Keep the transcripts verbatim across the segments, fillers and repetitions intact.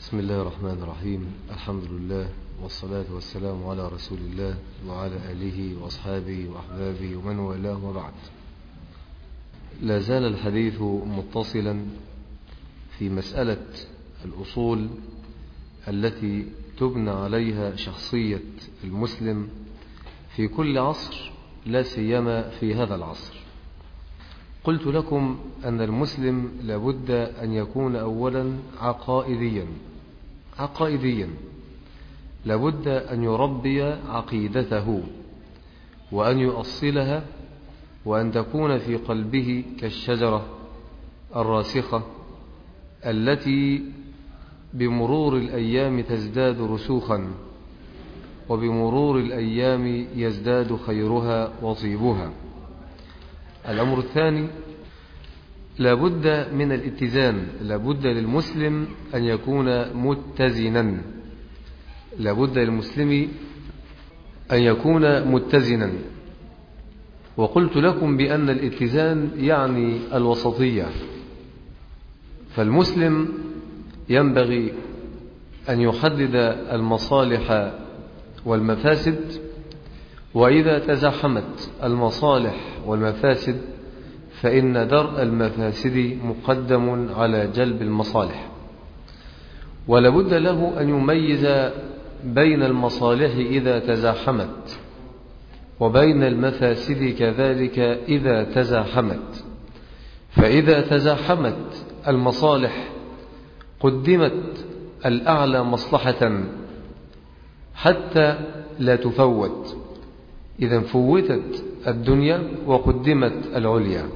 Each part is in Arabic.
بسم الله الرحمن الرحيم. الحمد لله والصلاة والسلام على رسول الله وعلى آله وأصحابه وأحبابه ومن والاه وبعد. لا زال الحديث متصلا في مسألة الأصول التي تبنى عليها شخصية المسلم في كل عصر، لا سيما في هذا العصر. قلت لكم أن المسلم لابد أن يكون أولا عقائديا عقائديا لابد أن يربي عقيدته وأن يؤصلها، وأن تكون في قلبه كالشجرة الراسخة التي بمرور الأيام تزداد رسوخا، وبمرور الأيام يزداد خيرها وطيبها. الأمر الثاني، لابد من الاتزان، لابد للمسلم أن يكون متزنا، لابد للمسلم أن يكون متزنا. وقلت لكم بأن الاتزان يعني الوسطية، فالمسلم ينبغي أن يحدد المصالح والمفاسد، وإذا تزاحمت المصالح والمفاسد فإن درء المفاسد مقدم على جلب المصالح، ولابد له أن يميز بين المصالح إذا تزاحمت وبين المفاسد كذلك إذا تزاحمت. فإذا تزاحمت المصالح قدمت الأعلى مصلحة حتى لا تفوت، إذا فوتت الدنيا وقدمت العليا.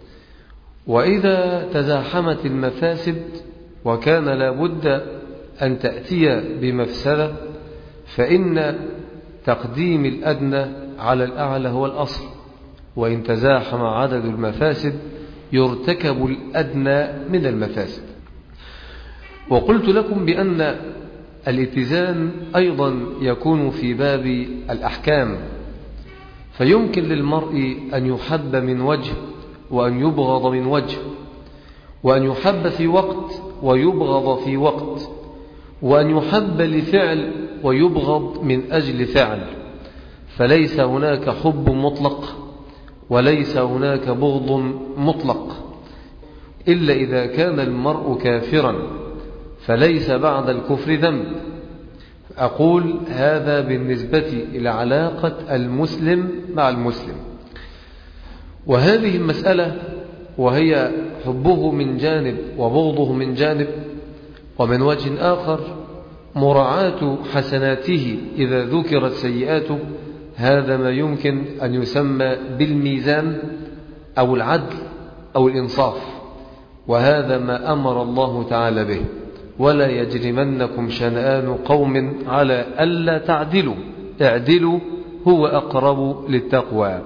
وإذا تزاحمت المفاسد وكان لابد أن تأتي بمفسدة، فإن تقديم الأدنى على الأعلى هو الأصل، وإن تزاحم عدد المفاسد يرتكب الأدنى من المفاسد. وقلت لكم بأن الاتزان أيضا يكون في باب الأحكام، فيمكن للمرء أن يحب من وجه وأن يبغض من وجه، وأن يحب في وقت ويبغض في وقت، وأن يحب لفعل ويبغض من أجل فعل. فليس هناك حب مطلق وليس هناك بغض مطلق، إلا إذا كان المرء كافرا فليس بعد الكفر ذنب. أقول هذا بالنسبة إلى علاقة المسلم مع المسلم. وهذه المسألة وهي حبه من جانب وبغضه من جانب، ومن وجه آخر مراعاة حسناته إذا ذكرت سيئاته، هذا ما يمكن أن يسمى بالميزان أو العدل أو الإنصاف، وهذا ما أمر الله تعالى به: ولا يجرمنكم شنآن قوم على ألا تعدلوا اعدلوا هو أقرب للتقوى.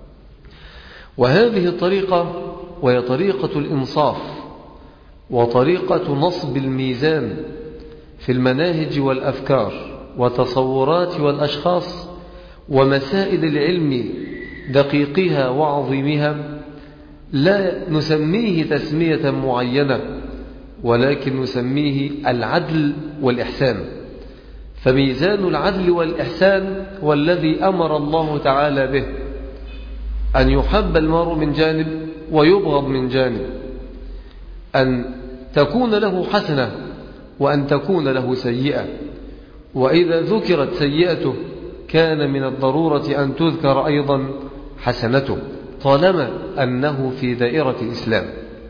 وهذه الطريقة وهي طريقة الإنصاف وطريقة نصب الميزان في المناهج والأفكار وتصورات والأشخاص ومسائل العلم دقيقها وعظيمها، لا نسميه تسمية معينة، ولكن نسميه العدل والإحسان. فميزان العدل والإحسان والذي أمر الله تعالى به أن يحب المرء من جانب ويبغض من جانب، أن تكون له حسنة وأن تكون له سيئة، وإذا ذكرت سيئته كان من الضرورة أن تذكر أيضا حسنته طالما أنه في دائرة الإسلام.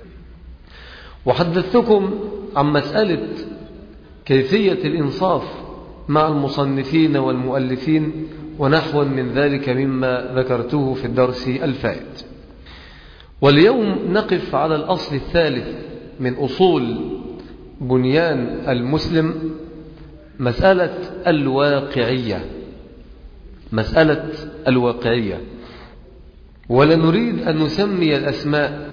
وحدثتكم عن مسألة كيفية الإنصاف مع المصنفين والمؤلفين ونحو من ذلك مما ذكرته في الدرس الفائت. واليوم نقف على الأصل الثالث من أصول بنيان المسلم، مسألة الواقعية مسألة الواقعية ولا نريد أن نسمي الأسماء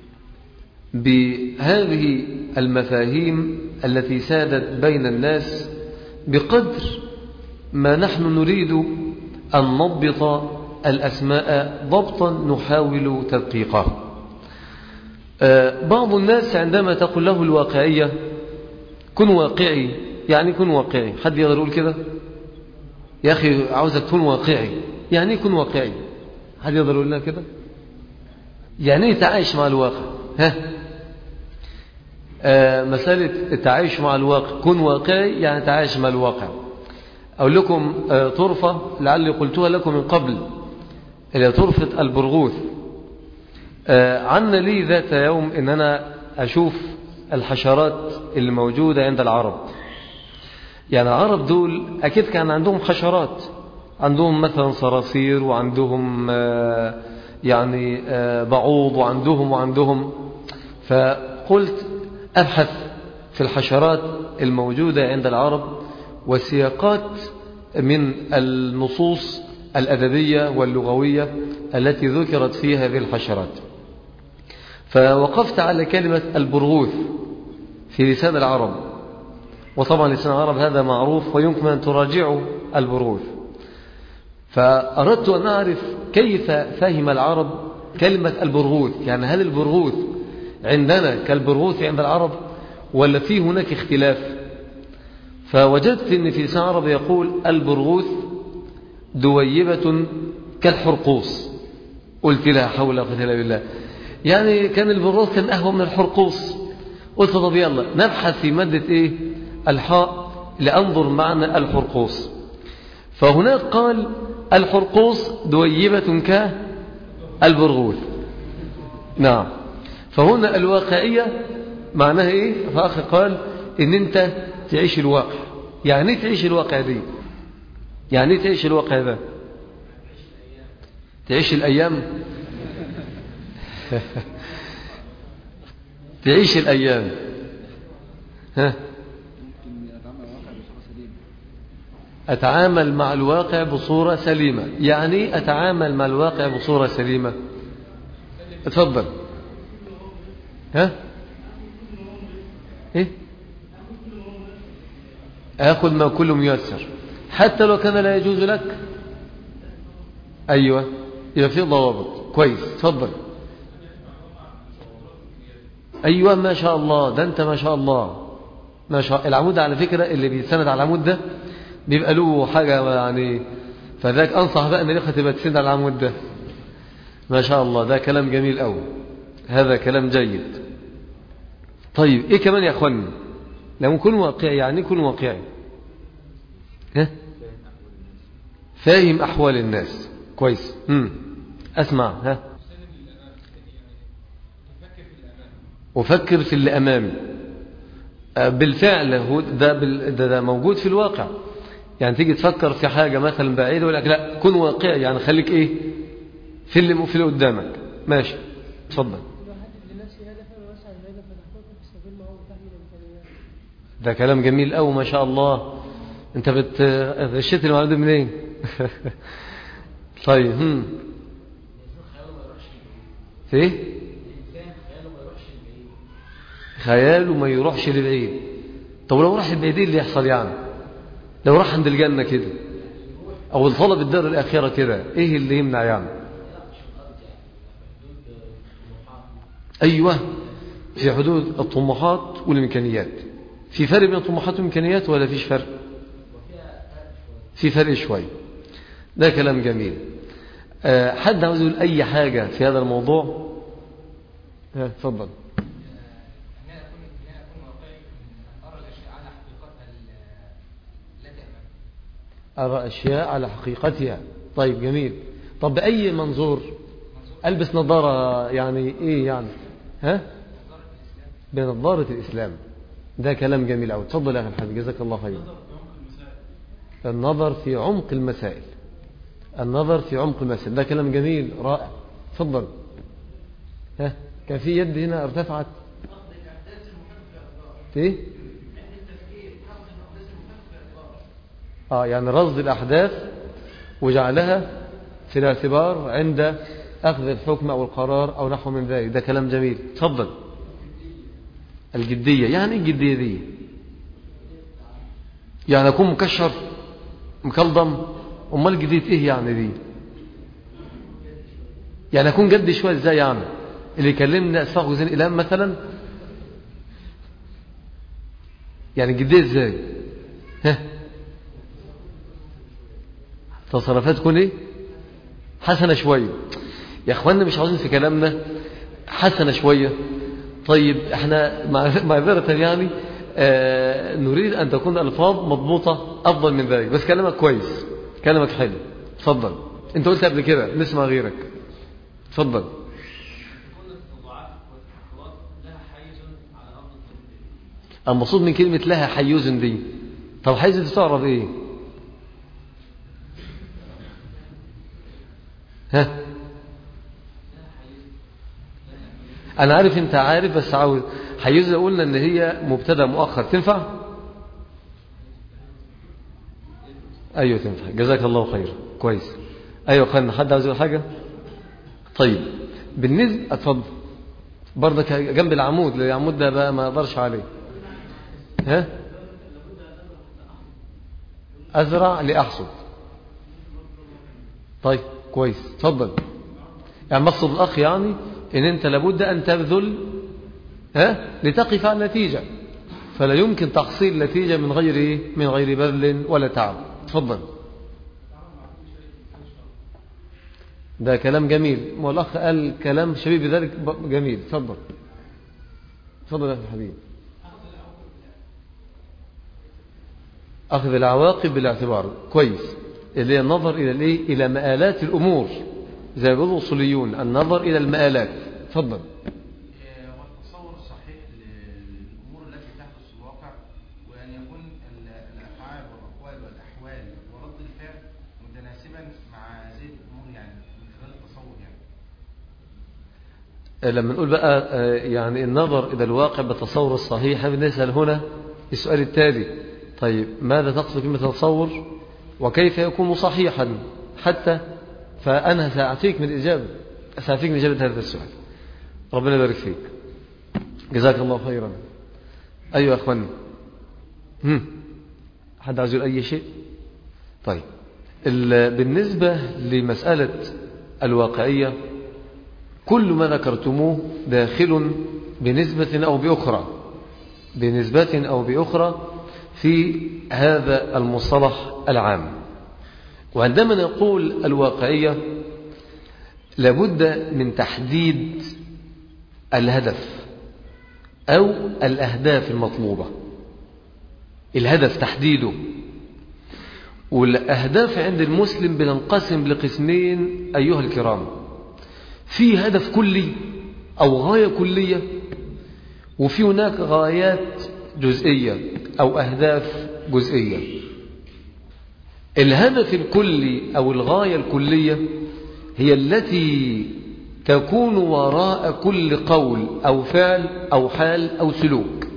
بهذه المفاهيم التي سادت بين الناس بقدر ما نحن نريد أن نضبط الأسماء ضبطا نحاول تدقيقه. بعض الناس عندما تقول له الواقعية كن واقعي يعني يكون واقعي. حد يقدر يقول كده؟ يا أخي عاوزك تكون واقعي. يعني يكون واقعي؟ حد يقدر يقول لنا كده؟ يعني تعايش مع الواقع. ها آه مسألة التعايش مع الواقع، كن واقعي يعني تعايش مع الواقع. أقول لكم آه طرفة لعلي قلتها لكم من قبل، اللي طرفة البرغوث. آه عنا لي ذات يوم إن أنا أشوف الحشرات اللي موجودة عند العرب. يعني العرب دول أكيد كان عندهم حشرات، عندهم مثلا صراصير، وعندهم آه يعني آه بعوض، وعندهم وعندهم فقلت أبحث في الحشرات الموجودة عند العرب وسياقات من النصوص الأدبية واللغوية التي ذكرت فيها هذه الحشرات. فوقفت على كلمة البرغوث في لسان العرب، وطبعا لسان العرب هذا معروف ويمكن أن تراجعوا البرغوث. فأردت أن أعرف كيف فهم العرب كلمة البرغوث، يعني هل البرغوث عندنا كالبرغوث عند العرب ولا في هناك اختلاف؟ فوجدت أن في لسان العرب يقول البرغوث دويبة كالحرقوس. قلت لا حول ولا قوة إلا بالله، يعني كان البرغوث كان أهوى من الحرقوس. قلت طب يلا نبحث في مادة إيه الحاء لأنظر معنى الحرقوس. فهناك قال الحرقوس دويبة كالبرغوث. نعم. فهنا الواقعية معناها إيه؟ فأخي قال إن أنت تعيش الواقع. يعني إيه تعيش الواقع دي؟ يعني إيه تعيش الواقع ده؟ تعيش الأيام تعيش الأيام. ها أتعامل مع الواقع بصورة سليمة. يعني أتعامل مع الواقع بصورة سليمة. اتفضل. ها إيه؟ أخذ ما كل ميسر حتى لو كان لا يجوز لك. أيوة يبقى في ضوابط. كويس. اتفضل. أيوة ما شاء الله، ده أنت ما شاء الله ما شاء. العمود على فكرة اللي بيتسند على العمود ده بيبقى له حاجة يعني، فذاك أنصح بقى أن الإخوة تبقى تسند على العمود ده. ما شاء الله ده كلام جميل أوي، هذا كلام جيد. طيب إيه كمان يا أخواني؟ لما يكون واقعي يعني يكون واقعي. ها فاهم أحوال الناس كويس. امم أسمع. ها أفكر في اللي أمامي. بالفعل هو ده, ده, ده موجود في الواقع. يعني تيجي تفكر في حاجة مثلا بعيدة يقول لك لا كن واقعي، يعني خليك إيه في اللي في اللي قدامك. ماشي. اتفضل. ده كلام جميل أوي ما شاء الله. أنت بتغشيت المعلومات دي منين؟ طيب هم في إيه؟ خياله ما يروحش لبعيد. طب لو راح لبعيد اللي يحصل يعني؟ لو راح عند الجنة كده أو طلب الدار الآخرة كده، إيه اللي يمنع يعني؟ أيوة في حدود الطموحات والإمكانيات. في فرق بين الطموحات والإمكانيات ولا فيش فرق؟ في فرق شوي. ده كلام جميل. أه حد عاوز يقول أي حاجة في هذا الموضوع؟ ها تفضل. أرى أشياء على حقيقتها. طيب جميل. طب بأي منظور؟ ألبس نظارة يعني إيه يعني؟ ها بنظارة الإسلام. ده كلام جميل أوي. تفضل يا أخي الحبيب جزاك الله خير. النظر في عمق المسائل. النظر في عمق المسائل ده كلام جميل رائع. تفضل. ها كان في يد هنا ارتفعت ايه؟ اه يعني رصد الأحداث وجعلها في الاعتبار عند أخذ الحكم أو القرار أو نحو من ذلك. ده كلام جميل. تفضل. الجدية يعني الجدية دي يعني أكون مكشر مكلضم. أمال الجدية إيه يعني دي؟ يعني أكون جد شوية إزاي يعني؟ اللي يكلمني أسفاق وزين إلام مثلا يعني الجدية إزاي؟ تصرفات تكون ايه؟ حسنة شوية. يا اخوانا مش عاوزين في كلامنا حسنة شوية. طيب احنا معذرة يعني آه نريد ان تكون الفاظ مضبوطة افضل من ذلك، بس كلامك كويس، كلامك حلو. اتفضل. انت قلت قبل كده نسمع غيرك. اتفضل. المقصود من كلمة لها حيز دي. طب حيز دي تعرف ايه؟ ها؟ انا عارف انت عارف، بس عاوز حيز. قلنا ان هي مبتدا مؤخر، تنفع؟ ايوه تنفع، جزاك الله خير، كويس. ايوه خلنا حد عاوز يقول حاجه. طيب بالنسبه اتفضل برضك جنب العمود، لان العمود ده بقى ما اقدرش عليه. ها؟ ازرع لاحصد. طيب كويس، اتفضل. يعني مقصد الاخ يعني ان انت لابد ان تبذل ها لتقف على النتيجه، فلا يمكن تحصيل النتيجه من غير ايه؟ من غير بذل ولا تعب. اتفضل. ده كلام جميل، والاخ قال كلام شبيه بذلك جميل. اتفضل. اتفضل يا حبيبي. اخذ العواقب بالاعتبار، كويس. اللي هي النظر الى الايه؟ الى مآلات الامور، زي ما بيقولوا الاصوليون، النظر الى المآلات. اتفضل. والتصور الصحيح للامور التي تحدث في الواقع، وان يكون الافعال والاقوال والاحوال ورد الفعل متناسبا مع هذه الامور، يعني من خلال التصور. يعني لما نقول بقى يعني النظر الى الواقع بالتصور الصحيح، بنسأل هنا السؤال التالي: طيب ماذا تقصد كلمة تصور؟ وكيف يكون صحيحا؟ حتى فأنا سأعطيك من الإجابة، سأعطيك من إجابة هذا السؤال. ربنا يبارك فيك، جزاك الله خيرا. أيها أخواني، هم. حد عايز يقول أي شيء؟ طيب بالنسبة لمسألة الواقعية، كل ما ذكرتموه داخل بنسبة أو بأخرى بنسبة أو بأخرى في هذا المصطلح العام. وعندما نقول الواقعية لابد من تحديد الهدف أو الأهداف المطلوبة. الهدف تحديده، والأهداف عند المسلم بتنقسم لقسمين أيها الكرام: في هدف كلي أو غاية كلية، وفي هناك غايات جزئية أو أهداف جزئية. الهدف الكلي أو الغاية الكلية هي التي تكون وراء كل قول أو فعل أو حال أو سلوك،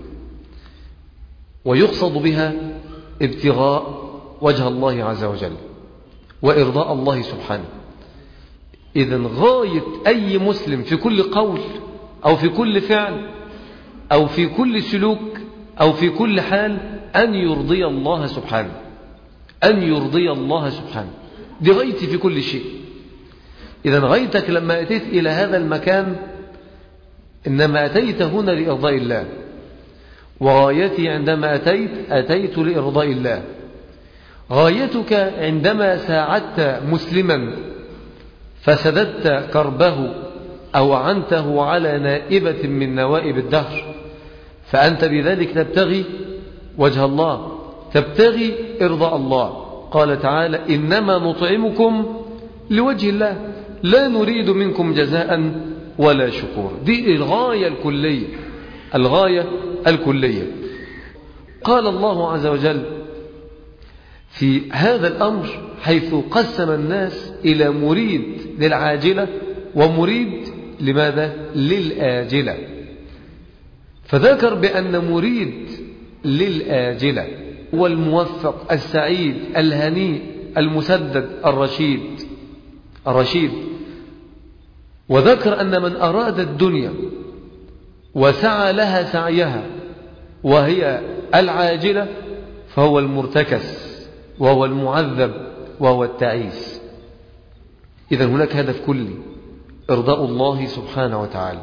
ويقصد بها ابتغاء وجه الله عز وجل وإرضاء الله سبحانه. إذن غاية أي مسلم في كل قول أو في كل فعل أو في كل سلوك أو في كل حال أن يرضي الله سبحانه، أن يرضي الله سبحانه. دي غايتي في كل شيء. إذن غايتك لما أتيت إلى هذا المكان إنما أتيت هنا لإرضاء الله، وغايتي عندما أتيت أتيت لإرضاء الله. غايتك عندما ساعدت مسلما فسددت كربه أو عنته على نائبة من نوائب الدهر، فأنت بذلك تبتغي وجه الله، تبتغي إرضاء الله. قال تعالى: إنما نطعمكم لوجه الله لا نريد منكم جزاء ولا شكور. دي الغاية الكلية، الغاية الكلية. قال الله عز وجل في هذا الأمر حيث قسم الناس إلى مريد للعاجلة ومريد لماذا؟ للآجلة. فذكر بأن مريد للآجلة هو الموفق السعيد الهنيء المسدد الرشيد الرشيد وذكر أن من أراد الدنيا وسعى لها سعيها وهي العاجلة فهو المرتكس وهو المعذب وهو التعيس. إذن هناك هدف كلي: إرضاء الله سبحانه وتعالى.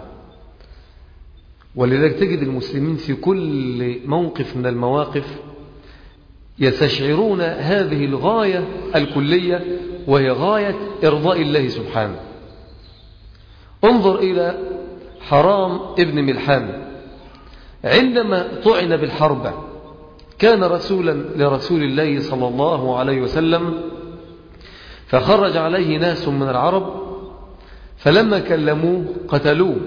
ولذلك تجد المسلمين في كل موقف من المواقف يستشعرون هذه الغاية الكلية، وهي غاية إرضاء الله سبحانه. انظر إلى حرام ابن ملحان عندما طعن بالحرب، كان رسولا لرسول الله صلى الله عليه وسلم، فخرج عليه ناس من العرب، فلما كلموه قتلوه.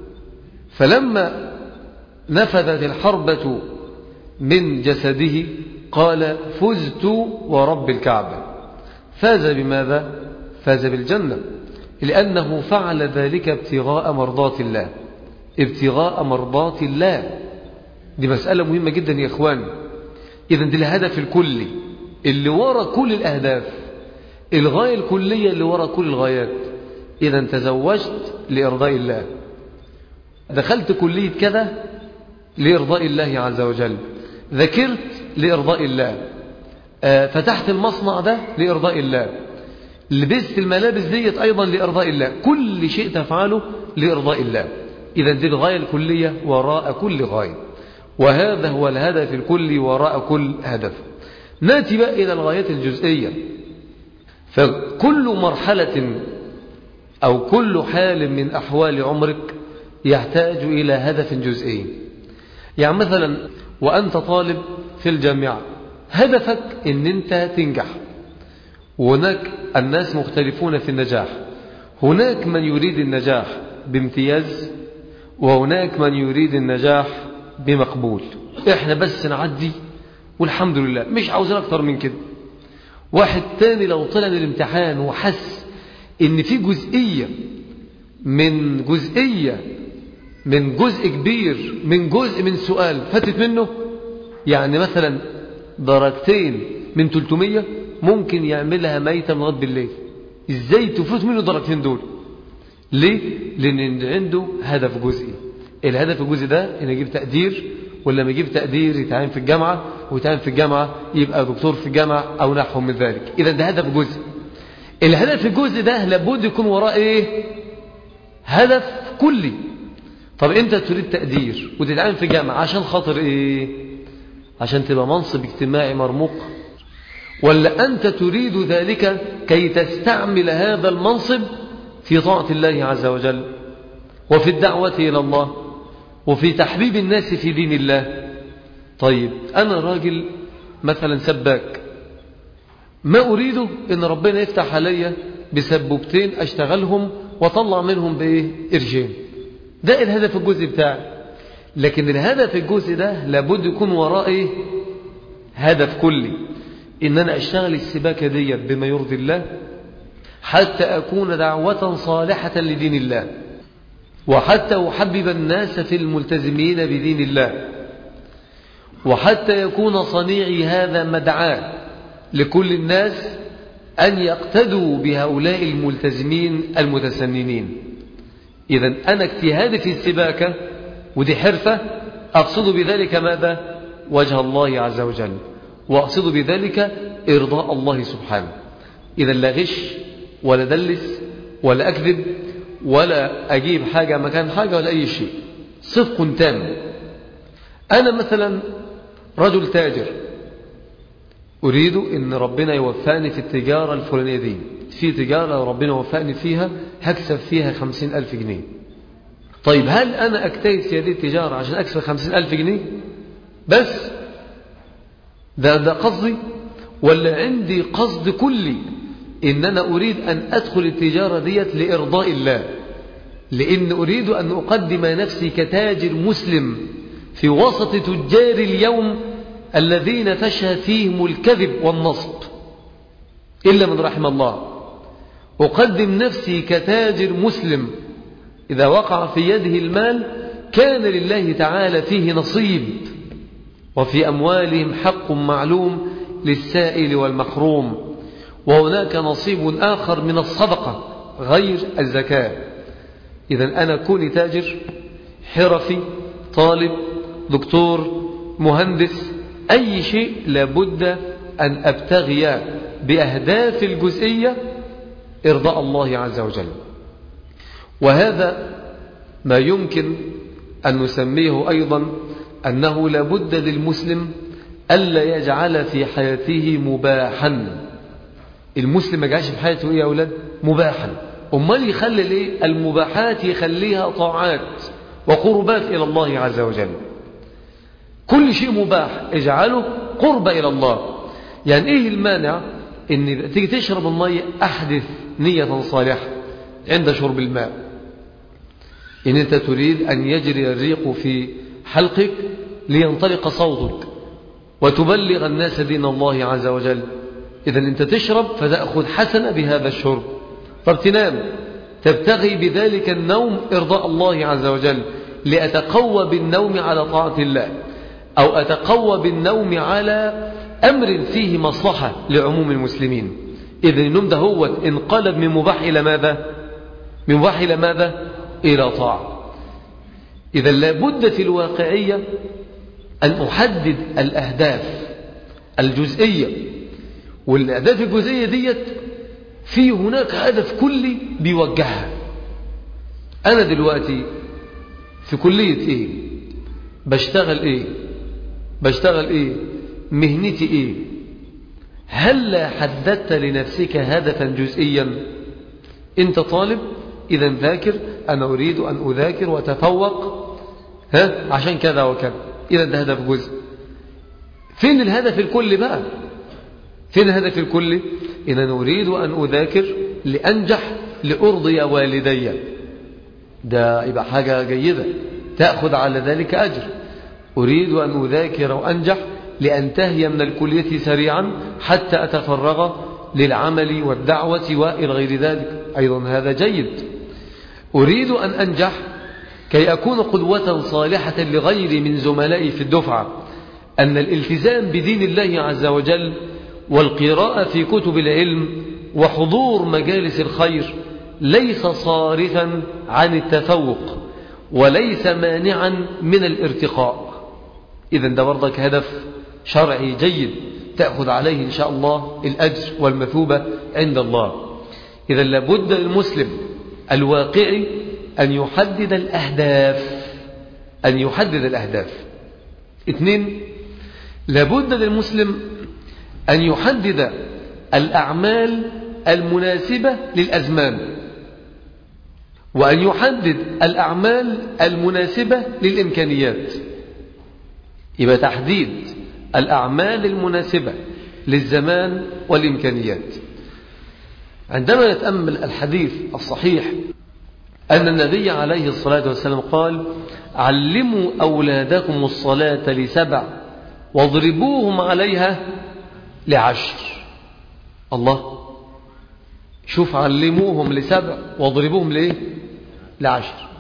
فلما نفذت الحربة من جسده قال: فزت ورب الكعبة. فاز بماذا؟ فاز بالجنة، لأنه فعل ذلك ابتغاء مرضات الله. ابتغاء مرضات الله دي مسألة مهمة جدا يا إخوان. إذن دي الهدف الكلي اللي وراء كل الأهداف، الغاية الكلية اللي وراء كل الغايات. إذن تزوجت لإرضاء الله، دخلت كلية كذا لإرضاء الله عز وجل، ذكرت لإرضاء الله، فتحت المصنع ده لإرضاء الله، لبست الملابس ديت أيضا لإرضاء الله، كل شيء تفعله لإرضاء الله. إذن دي الغاية الكلية وراء كل غاية، وهذا هو الهدف الكلي وراء كل هدف. نأتي بقى إلى الغايات الجزئية. فكل مرحلة أو كل حال من أحوال عمرك يحتاج إلى هدف جزئي. يعني مثلا وأنت طالب في الجامعة، هدفك أن أنت تنجح، وهناك الناس مختلفون في النجاح. هناك من يريد النجاح بامتياز، وهناك من يريد النجاح بمقبول. احنا بس نعدي والحمد لله، مش عاوزين اكتر من كده. واحد تاني لو طلع الامتحان وحس ان في جزئية من جزئية من جزء كبير من جزء من سؤال فاتت منه، يعني مثلا درجتين من ثلاثمية، ممكن يعملها ميتة من غد بالليل. ازاي تفوت منه درجتين دول؟ ليه؟ لان عنده هدف جزئي. الهدف الجزئي ده ان يجيب تقدير، ولما يجيب تقدير يتعين في الجامعة، ويتعين في الجامعة يبقى دكتور في الجامعة او نحو من ذلك. اذا ده هدف جزئي. الهدف الجزئي ده لابد يكون وراه ايه؟ هدف كلي. طب انت تريد تقدير وتتعين في الجامعة عشان خاطر ايه؟ عشان تبقى منصب اجتماعي مرموق؟ ولا انت تريد ذلك كي تستعمل هذا المنصب في طاعة الله عز وجل، وفي الدعوة إلى الله، وفي تحبيب الناس في دين الله؟ طيب أنا راجل مثلا سباك، ما أريده إن ربنا يفتح علي بسبوبتين أشتغلهم وطلع منهم بإيه؟ إرجين. ده الهدف الجزء بتاعي. لكن الهدف الجزء ده لابد يكون ورائه هدف كلي، إن أنا أشتغل السباكة دي بما يرضي الله، حتى أكون دعوة صالحة لدين الله، وحتى أحبب الناس في الملتزمين بدين الله، وحتى يكون صنيعي هذا مدعاة لكل الناس أن يقتدوا بهؤلاء الملتزمين المتسننين. إذن أنا اجتهادي في السباكة، ودي حرفة، أقصد بذلك ماذا؟ وجه الله عز وجل، وأقصد بذلك إرضاء الله سبحانه. إذن لا غش ولا دلس ولا أكذب ولا أجيب حاجة مكان حاجة ولا أي شيء، صدق تام. أنا مثلا رجل تاجر، أريد أن ربنا يوفقني في التجارة الفلانية دي، في تجارة ربنا يوفقني فيها هكسب فيها خمسين ألف جنيه. طيب هل أنا أجتهد في هذه التجارة عشان أكسب خمسين ألف جنيه بس؟ ده, ده قصدي؟ ولا عندي قصد كلي إن أنا أريد أن أدخل التجارة ديت لإرضاء الله، لأن أريد أن أقدم نفسي كتاجر مسلم في وسط تجار اليوم الذين تشهد فيهم الكذب والنصب إلا من رحم الله. أقدم نفسي كتاجر مسلم إذا وقع في يده المال كان لله تعالى فيه نصيب، وفي أموالهم حق معلوم للسائل والمحروم، وهناك نصيب آخر من الصدقة غير الزكاة. إذن أنا كوني تاجر، حرفي، طالب، دكتور، مهندس، أي شيء لابد أن أبتغي بأهداف الجزئية إرضاء الله عز وجل. وهذا ما يمكن أن نسميه أيضا أنه لابد للمسلم ألا يجعل في حياته مباحا. المسلم ما يجعلش في حياته إيه يا أولاد؟ مباحا. أمال يخلي ليه؟ المباحات يخليها طاعات وقربات إلى الله عز وجل. كل شيء مباح اجعله قرب إلى الله. يعني إيه المانع إن تيجي تشرب المية أحدث نية صالحة عند شرب الماء، إن أنت تريد أن يجري الريق في حلقك لينطلق صوتك وتبلغ الناس دين الله عز وجل. إذن أنت تشرب فتأخذ حسنة بهذا الشرب. طب تنام تبتغي بذلك النوم إرضاء الله عز وجل، لأتقوى بالنوم على طاعة الله، أو أتقوى بالنوم على أمر فيه مصلحة لعموم المسلمين. إذن النوم ده هو انقلب من مباح إلى ماذا؟ من مباح إلى ماذا؟ إلى طاعة. إذن لابد في الواقعية أن أحدد الأهداف الجزئية، والأهداف الجزئية ديت في هناك هدف كلي بيوجهها. أنا دلوقتي في كلية إيه؟ بشتغل إيه؟ بشتغل إيه؟ مهنتي إيه؟ هل حددت لنفسك هدفا جزئيا؟ أنت طالب، إذا ذاكر، أنا أريد أن أذاكر وتفوق ها عشان كذا وكذا، إذا ده هدف جزء. فين الهدف الكلي بقى؟ فين الهدف الكلي؟ إن أنا أريد أن أذاكر لأنجح لأرضي والدي، ده يبقى حاجة جيدة تأخذ على ذلك أجر. أريد أن أذاكر وأنجح لأنتهي من الكلية سريعا حتى أتفرغ للعمل والدعوة وإلى غير ذلك، أيضا هذا جيد. أريد أن أنجح كي أكون قدوة صالحة لغيري من زملائي في الدفعة، أن الالتزام بدين الله عز وجل والقراءة في كتب العلم وحضور مجالس الخير ليس صارفا عن التفوق وليس مانعا من الارتقاء. إذن ده برضك هدف شرعي جيد تأخذ عليه إن شاء الله الأجر والمثوبة عند الله. إذن لابد للمسلم الواقعي أن يحدد الأهداف، أن يحدد الأهداف. اثنين، لابد للمسلم أن يحدد الأعمال المناسبة للأزمان، وأن يحدد الأعمال المناسبة للإمكانيات. يبقى تحديد الأعمال المناسبة للزمان والإمكانيات. عندما نتأمل الحديث الصحيح أن النبي عليه الصلاة والسلام قال: علموا أولادكم الصلاة لسبع واضربوهم عليها لعشر. الله، شوف، علموهم لسبع واضربوهم ليه؟ لعشر.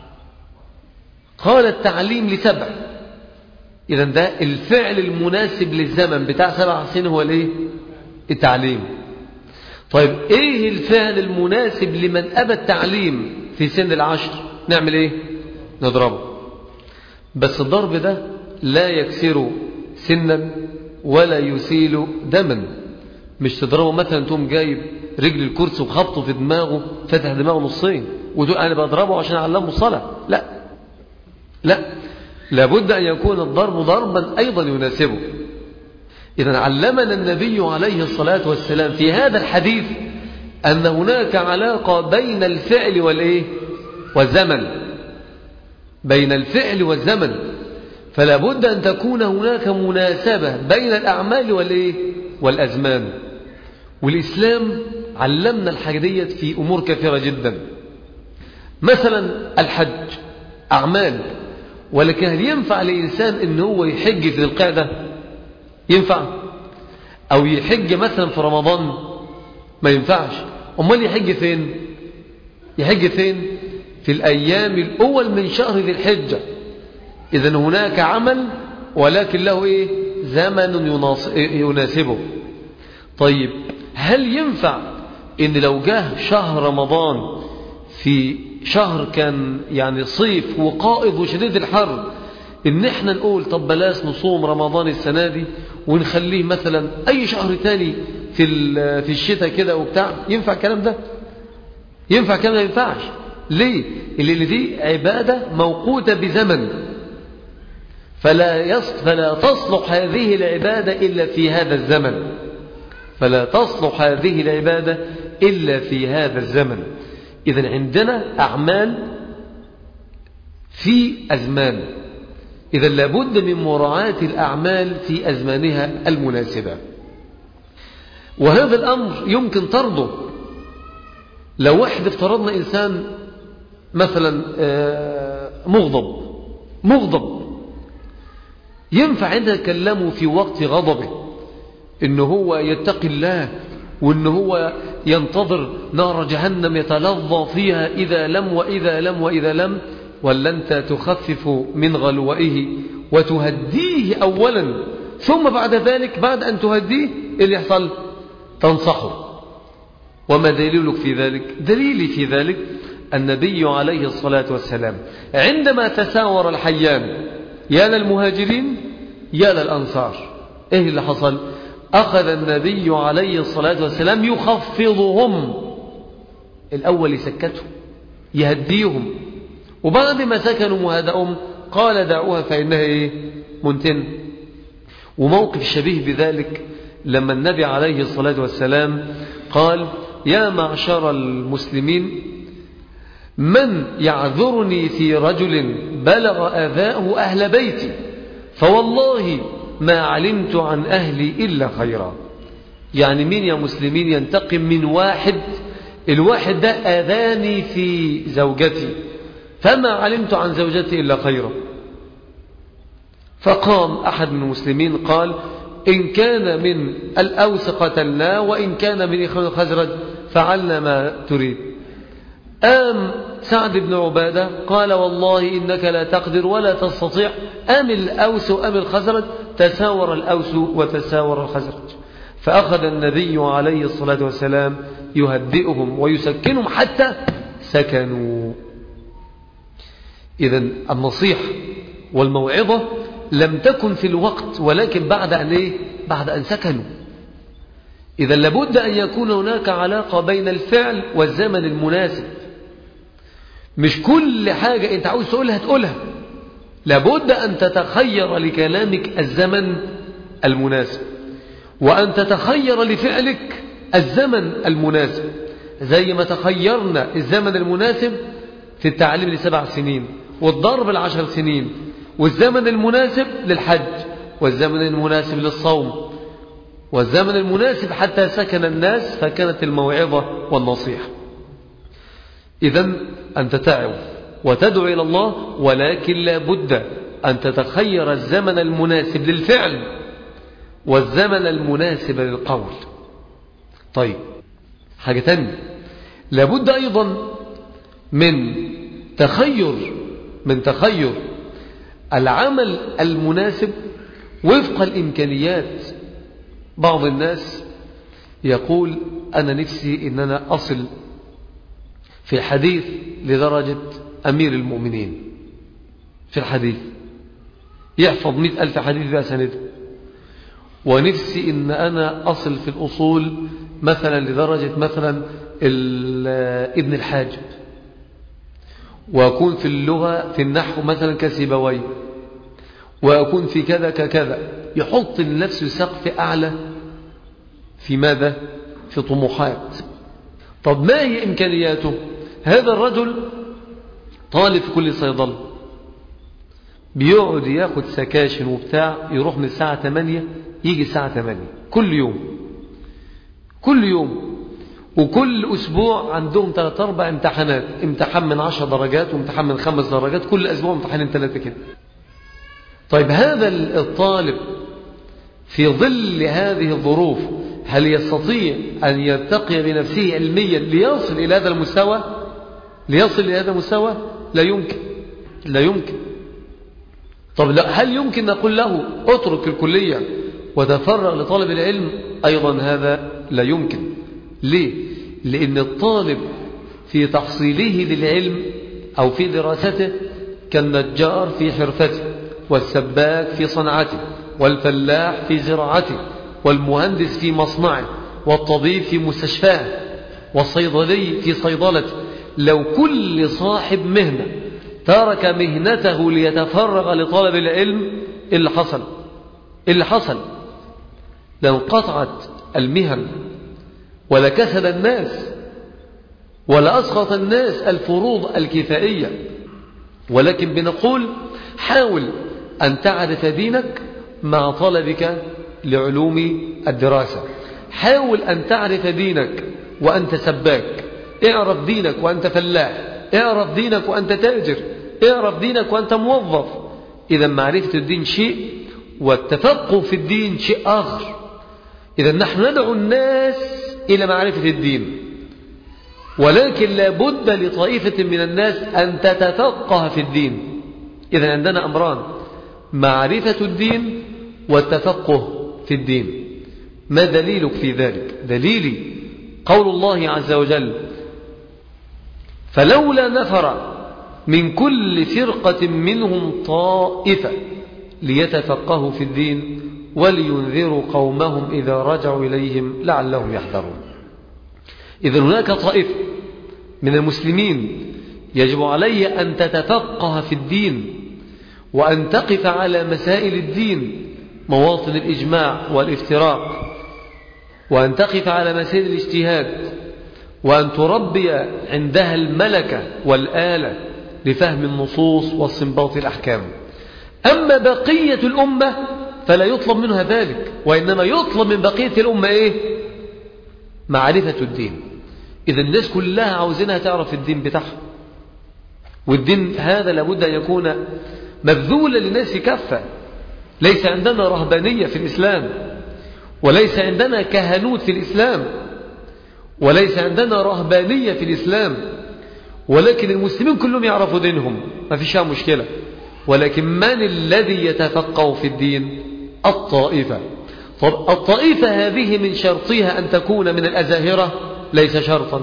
قال التعليم لسبع، إذا ده الفعل المناسب للزمن بتاع سبع سنين هو الايه؟ التعليم. طيب ايه الفعل المناسب لمن أبى التعليم في سن العشر؟ نعمل ايه؟ نضربه. بس الضرب ده لا يكسر سنا ولا يسيل دما. مش تضربه مثلا تقوم جايب رجل الكرسي وخبطه في دماغه فتح دماغه نصين وتقول انا بضربه عشان اعلمه الصلاه. لا لا، لابد ان يكون الضرب ضربا ايضا يناسبه. اذا علمنا النبي عليه الصلاه والسلام في هذا الحديث ان هناك علاقه بين الفعل والايه؟ والزمن، بين الفعل والزمن. فلا بد أن تكون هناك مناسبة بين الأعمال والإيه؟ والأزمان. والإسلام علمنا الحاجة في أمور كثيرة جدا. مثلا الحج أعمال، ولكن هل ينفع لإنسان إن هو يحج في ذي القعدة؟ ينفع؟ أو يحج مثلا في رمضان؟ ما ينفعش. أمال يحج فين؟ يحج فين؟ في الأيام الأول من شهر ذي الحجة. إذن هناك عمل ولكن له إيه؟ زمن يناسبه. طيب هل ينفع إن لو جاء شهر رمضان في شهر كان يعني صيف وقائض وشديد الحر إن احنا نقول طب بلاش نصوم رمضان السنة دي ونخليه مثلا أي شهر تاني في في الشتاء كده وبتاع؟ ينفع الكلام ده؟ ينفع الكلام ده؟ ما ينفعش. ليه؟ اللي دي عبادة موقوتة بزمن، فلا, يص... فلا تصلح هذه العبادة إلا في هذا الزمن فلا تصلح هذه العبادة إلا في هذا الزمن. إذن عندنا أعمال في أزمان، إذن لابد من مراعاة الأعمال في أزمانها المناسبة. وهذا الأمر يمكن طرده. لو واحد افترضنا إنسان مثلا مغضب مغضب ينفع عندنا نتكلمه في وقت غضبه إنه هو يتقي الله، وإنه هو ينتظر نار جهنم يتلظى فيها إذا لم وإذا لم وإذا لم، ولا أنت تخفف من غلوئه وتهديه أولا، ثم بعد ذلك بعد أن تهديه اللي يحصل تنصحه؟ وما دليلك في ذلك؟ دليلي في ذلك النبي عليه الصلاة والسلام عندما تساور الحيان يا للمهاجرين يا للأنصار، إيه اللي حصل؟ أخذ النبي عليه الصلاة والسلام يخفضهم، الأول يسكتهم يهديهم، وبعد ما سكنوا مهدأهم قال دعوها فإنها إيه؟ منتن. وموقف شبيه بذلك لما النبي عليه الصلاة والسلام قال يا معشر المسلمين من يعذرني في رجل بلغ أذاه أهل بيتي فوالله ما علمت عن أهلي إلا خيرا. يعني مين يا مسلمين ينتقم من واحد، الواحد ده أذاني في زوجتي فما علمت عن زوجتي إلا خيرا؟ فقام أحد من المسلمين قال إن كان من الأوس قتلنا وإن كان من إخوان الخزرج فعلنا ما تريد. آم سعد بن عبادة قال والله إنك لا تقدر ولا تستطيع، أم الأوس أم الخزرج؟ تساور الأوس وتساور الخزرج. فأخذ النبي عليه الصلاة والسلام يهدئهم ويسكنهم حتى سكنوا. إذن النصيحة والموعظة لم تكن في الوقت ولكن بعد أن إيه؟ بعد أن سكنوا. إذا لابد أن يكون هناك علاقة بين الفعل والزمن المناسب، مش كل حاجة أنت عاوز تقولها تقولها، لابد أن تتخير لكلامك الزمن المناسب وأن تتخير لفعلك الزمن المناسب، زي ما تخيرنا الزمن المناسب في التعليم لسبع سنين والضرب العشر سنين، والزمن المناسب للحج، والزمن المناسب للصوم، والزمن المناسب حتى سكن الناس فكانت الموعظة والنصيحة. إذن أنت تعظ وتدعو إلى الله، ولكن لا بد أن تتخير الزمن المناسب للفعل والزمن المناسب للقول. طيب حاجة تانية، لابد أيضا من تخير من تخير العمل المناسب وفق الإمكانيات. بعض الناس يقول أنا نفسي إن أنا أصل في الحديث لدرجة أمير المؤمنين في الحديث، يحفظ مئة ألف حديث بأسانده، ونفسي إن أنا أصل في الأصول مثلا لدرجة مثلا ابن الحاجب، وأكون في اللغة في النحو مثلا كسيبويه، وأكون في كذا ككذا. يحط لنفسه سقف أعلى في ماذا؟ في طموحات. طب ما هي إمكانياته؟ هذا الرجل طالب في كل صيدلة، بيقعد ياخد سكاشن وبتاع، يروح من الساعة ثمانية يجي الساعة ثمانية كل يوم كل يوم وكل أسبوع عندهم ثلاث أربع امتحانات، امتحان من عشر درجات وامتحان من خمس درجات، كل أسبوع امتحانين ثلاثة كده. طيب هذا الطالب في ظل هذه الظروف هل يستطيع أن يرتقي بنفسه علميا ليصل إلى هذا المستوى؟ ليصل إلى هذا المستوى؟ لا يمكن لا يمكن. طب لا، هل يمكن نقول له اترك الكلية وتفرغ لطالب العلم؟ أيضا هذا لا يمكن. ليه؟ لأن الطالب في تحصيله للعلم أو في دراسته كالنجار في حرفته، والسباك في صنعته، والفلاح في زراعته، والمهندس في مصنعه، والطبيب في مستشفاه، والصيدلي في صيدلته. لو كل صاحب مهنة ترك مهنته ليتفرغ لطلب العلم إيه اللي حصل؟ إيه اللي حصل؟ لانقطعت المهن ولا كسد الناس ولا أسقط الناس الفروض الكفائية، ولكن بنقول حاول أن تعرف دينك مع طلبك لعلوم الدراسة. حاول أن تعرف دينك وأنت سباك، اعرف دينك وأنت فلاح، اعرف دينك وأنت تاجر، اعرف دينك وأنت موظف. إذا معرفة الدين شيء والتفقه في الدين شيء آخر. إذا نحن ندعو الناس إلى معرفة الدين، ولكن لا بد لطائفة من الناس أن تتفقه في الدين. إذا عندنا أمران: معرفة الدين والتفقه في الدين. ما دليلك في ذلك؟ دليلي قول الله عز وجل: فلولا نفر من كل فرقة منهم طائفة ليتفقهوا في الدين ولينذروا قومهم إذا رجعوا إليهم لعلهم يحذرون. إذن هناك طائفة من المسلمين يجب علي أن تتفقه في الدين وأن تقف على مسائل الدين، مواطن الإجماع والافتراق، وأن تقف على مسائل الاجتهاد، وأن تربي عندها الملكة والآلة لفهم النصوص واستنباط الأحكام. أما بقية الأمة فلا يطلب منها ذلك، وإنما يطلب من بقية الأمة إيه؟ معرفة الدين. إذا الناس كلها عاوزينها تعرف الدين بتاعها، والدين هذا لابد أن يكون مبذولا للناس كافة. ليس عندنا رهبانية في الإسلام، وليس عندنا كهنوت في الإسلام، وليس عندنا رهبانية في الإسلام، ولكن المسلمين كلهم يعرفوا دينهم، ما فيش مشكلة. ولكن من الذي يتفقه في الدين؟ الطائفة. طب الطائفة هذه من شرطها أن تكون من الأزاهرة؟ ليس شرطا.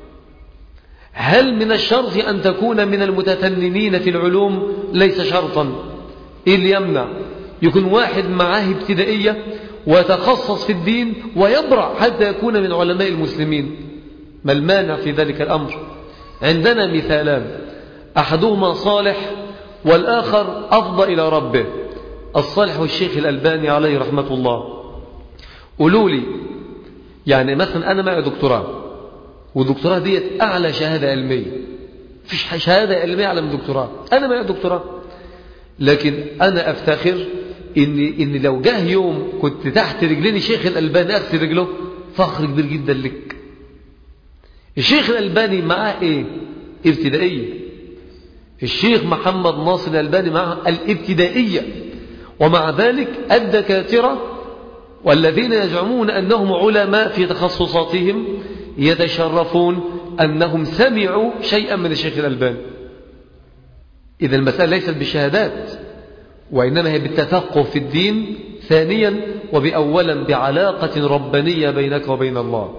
هل من الشرط أن تكون من المتفننين في العلوم؟ ليس شرطا. إيه اللي يمنع؟ يكون واحد معاه ابتدائية ويتخصص في الدين ويبرع حتى يكون من علماء المسلمين. ما المانع في ذلك الأمر؟ عندنا مثالان، أحدهما صالح والآخر أفضى إلى ربه. الصالح والشيخ الألباني عليه رحمة الله. قولوا لي، يعني مثلا أنا معي دكتوراه، والدكتوراه ديت أعلى شهادة علمية، فيش شهادة علمية أعلى من دكتوراه، أنا معي دكتوراه، لكن أنا أفتخر إني إن لو جه يوم كنت تحت رجلين شيخ الألباني أغسل رجله، فخر كبير جدا لك. الشيخ الألباني معاه إيه؟ ابتدائية. الشيخ محمد ناصر الألباني معه الابتدائية، ومع ذلك الدكاترة والذين يزعمون أنهم علماء في تخصصاتهم يتشرفون أنهم سمعوا شيئا من الشيخ الألباني. إذا المسألة ليست بالشهادات، وإنما هي بالتفقه في الدين، ثانيا وبأولا بعلاقة ربانية بينك وبين الله.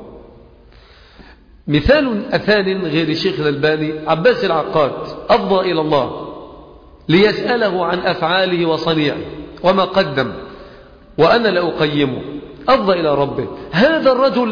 مثال أثان غير الشيخ الألباني، عباس العقاد أفضى إلى الله ليسأله عن أفعاله وصنيعه وما قدم، وأنا لأقيمه، أفضى إلى ربه. هذا الرجل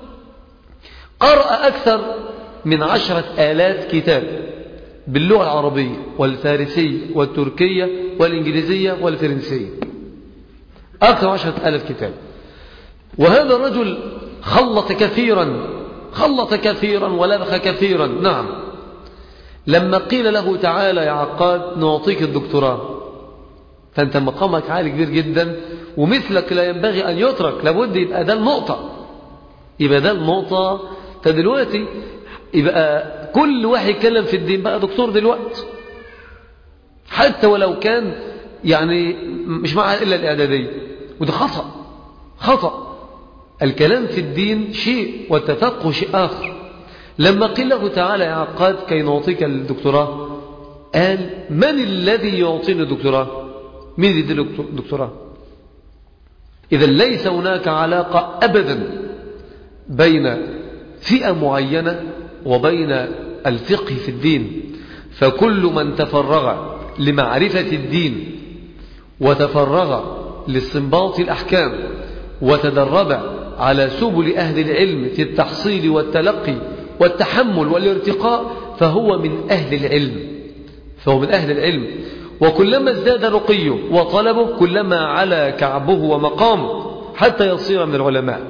قرأ أكثر من عشرة آلاف كتاب باللغة العربية والفارسية والتركية والإنجليزية والفرنسية، أكثر من عشرة آلاف كتاب. وهذا الرجل خلط كثيرا خلط كثيرا ولبخ كثيرا. نعم، لما قيل له تعالى يا عقاد نعطيك الدكتوراه، فأنت مقامك عالي كبير جدا، ومثلك لا ينبغي أن يترك، لابد يبقى ده النقطة، يبقى ده النقطة. فدلوقتي يبقى كل واحد يتكلم في الدين بقى دكتور دلوقتي، حتى ولو كان يعني مش معها إلا الإعدادية، وده خطأ خطأ. الكلام في الدين شيء والتفقه شيء آخر. لما قيل له تعالى يا عقاد كي نعطيك الدكتوراه، قال من الذي يعطيني الدكتوراه؟ مين اللي يديله الدكتوراه؟ إذا ليس هناك علاقة أبدا بين فئة معينة وبين الفقه في الدين. فكل من تفرغ لمعرفة الدين وتفرغ لاستنباط الأحكام وتدرب على سبل أهل العلم في التحصيل والتلقي والتحمل والارتقاء فهو من أهل العلم، فهو من أهل العلم. وكلما ازداد رقيه وطلبه كلما على كعبه ومقامه حتى يصير من العلماء.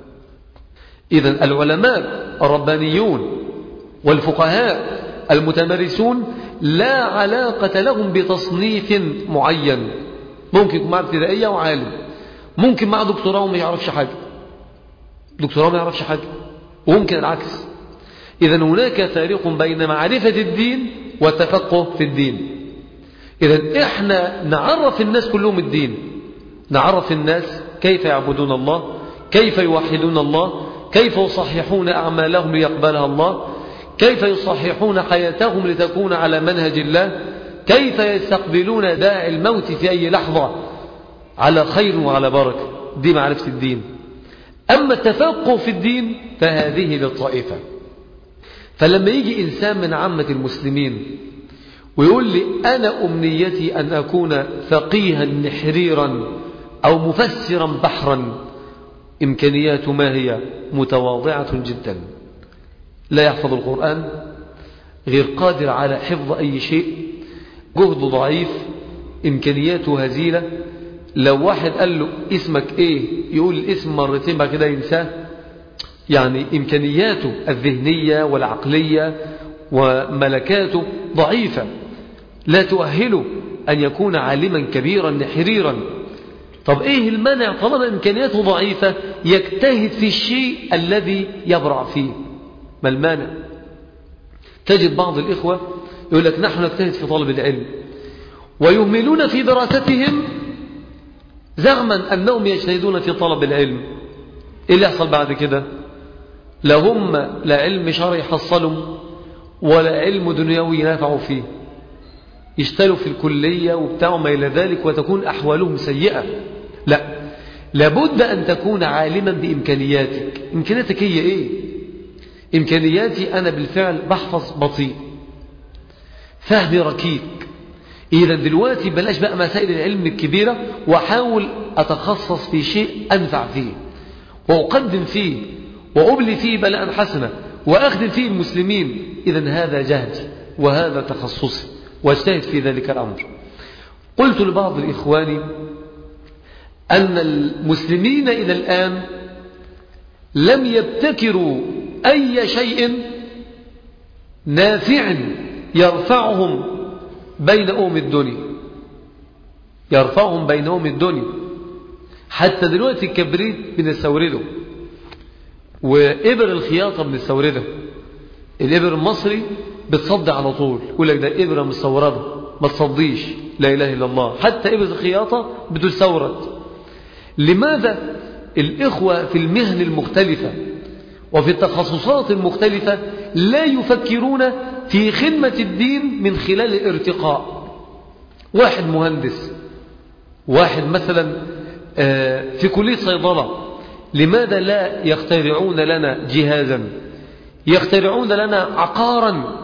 إذن العلماء الربانيون والفقهاء المتمرسون لا علاقة لهم بتصنيف معين. ممكن يكون معه ابتدائية وعالم، ممكن معه دكتوراه وما يعرفش حاجة، دكتوراه ما يعرفش حاجة، وممكن العكس. إذن هناك فارق بين معرفة الدين والتفقه في الدين. إذن إحنا نعرف الناس كلهم الدين، نعرف الناس كيف يعبدون الله، كيف يوحدون الله، كيف يصححون أعمالهم ليقبلها الله، كيف يصححون حياتهم لتكون على منهج الله، كيف يستقبلون داعي الموت في أي لحظة على خير وعلى بركة. دي معرفة الدين. أما التفقه في الدين فهذه للطائفة. فلما يجي إنسان من عامة المسلمين ويقول لي أنا أمنيتي أن أكون فقيها نحريرا أو مفسرا بحرا، إمكانياته ما هي؟ متواضعة جدا، لا يحفظ القرآن، غير قادر على حفظ أي شيء، جهده ضعيف، إمكانياته هزيلة. لو واحد قال له اسمك إيه يقول الاسم مرتين بعد كده ينساه. يعني إمكانياته الذهنية والعقلية وملكاته ضعيفة، لا تؤهله أن يكون عالما كبيرا نحريرا. طب إيه المنع؟ طالما إمكانياته ضعيفة يجتهد في الشيء الذي يبرع فيه. ما المانع؟ تجد بعض الإخوة يقول لك نحن نجتهد في طلب العلم ويهملون في دراستهم زعما أنهم يجتهدون في طلب العلم. إيه اللي يحصل بعد كده؟ لا هم لا علم شرعي حصلهم ولا علم دنيوي نافعوا فيه، يشتغلوا في الكلية وبتاعوا ما إلى ذلك وتكون أحوالهم سيئة. لا، لابد أن تكون عالما بإمكانياتك. إمكانياتك هي إيه؟ إمكانياتي أنا بالفعل بحفظ بطيء، فهمي ركيك. إذا دلوقتي بلاش بقى مسائل العلم الكبيرة، وحاول أتخصص في شيء أنفع فيه وأقدم فيه وأبلي فيه بلاء حسنة وأخدم فيه المسلمين. إذا هذا جهدي وهذا تخصصي واجتهد في ذلك الأمر. قلت لبعض الإخوان أن المسلمين إلى الآن لم يبتكروا أي شيء نافع يرفعهم بين أم الدنيا، يرفعهم بين أم الدنيا. حتى دلوقتي الكبريت بنستورده وإبر الخياطة بنستورده. الإبر المصري بتصدي على طول، يقول لك ده إبرة مستوردة ما تصديش، لا إله إلا الله. حتى إبرة الخياطة بتستورد. لماذا؟ الإخوة في المهن المختلفة وفي التخصصات المختلفة لا يفكرون في خدمة الدين من خلال الارتقاء. واحد مهندس، واحد مثلا في كلية صيدلة، لماذا لا يخترعون لنا جهازا، يخترعون لنا عقارا؟